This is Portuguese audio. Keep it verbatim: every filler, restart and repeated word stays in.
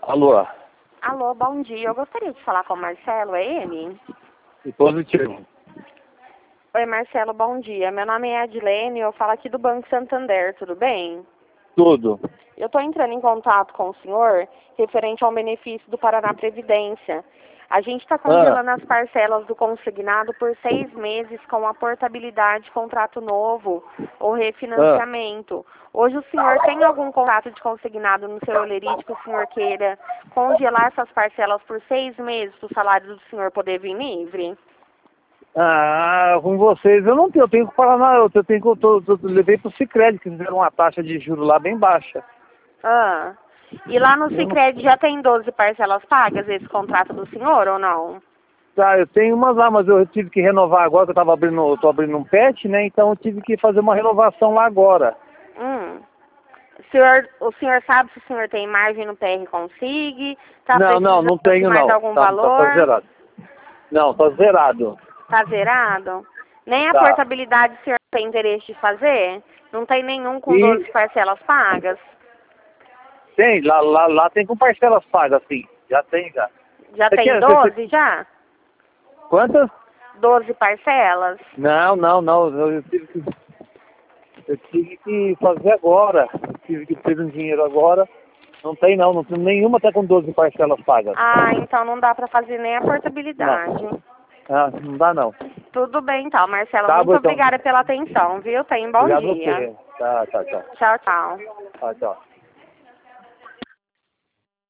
Alô? Alô, bom dia. Eu gostaria de falar com o Marcelo, é ele? Positivo. Oi, Marcelo, bom dia. Meu nome é Adilene e eu falo aqui do Banco Santander, tudo bem? Tudo. Eu estou entrando em contato com o senhor referente ao benefício do Paraná Previdência. A gente está congelando Ah. as parcelas do consignado por seis meses com a portabilidade, contrato novo ou refinanciamento. Hoje o senhor tem algum contrato de consignado no seu Olerite que o senhor queira congelar essas parcelas por seis meses para o salário do senhor poder vir livre? Ah, com vocês eu não tenho, eu tenho que parar na outra, eu tenho que eu, tô, eu levei pro Sicredi, que fizeram uma taxa de juros lá bem baixa. Ah. E lá no Eu não- Sicredi já tem doze parcelas pagas esse contrato do senhor ou não? Tá, eu tenho umas lá, mas eu tive que renovar agora, que eu tava abrindo, eu tô abrindo um pet, né? Então eu tive que fazer uma renovação lá agora. Hum. O senhor, o senhor sabe se o senhor tem margem no P R Consig? Tá Não, não, precisando não de tenho mais não. algum Tá, tá, tá valor? zerado. Não, tá zerado. Tá zerado? Nem a Tá. portabilidade o senhor tem interesse de fazer? Não tem nenhum com E doze parcelas pagas? tem, lá, lá, lá tem com parcelas pagas, sim. Já tem, já. Já Você tem quer, você, você- doze já? quantas? doze parcelas? Não, não, não. Eu, eu tive que, eu tive que fazer agora. Eu tive que ter um dinheiro agora. Não tem não, não tem nenhuma tá com doze parcelas pagas. Ah, então não dá pra fazer nem a Não. portabilidade. Ah, não dá não. Tudo bem então, Marcela. Tá Muito bom então. obrigada pela atenção, viu? Tenha um bom Obrigado a dia. você. Tá, tá, tchau. Tchau, tchau. Tá, tchau.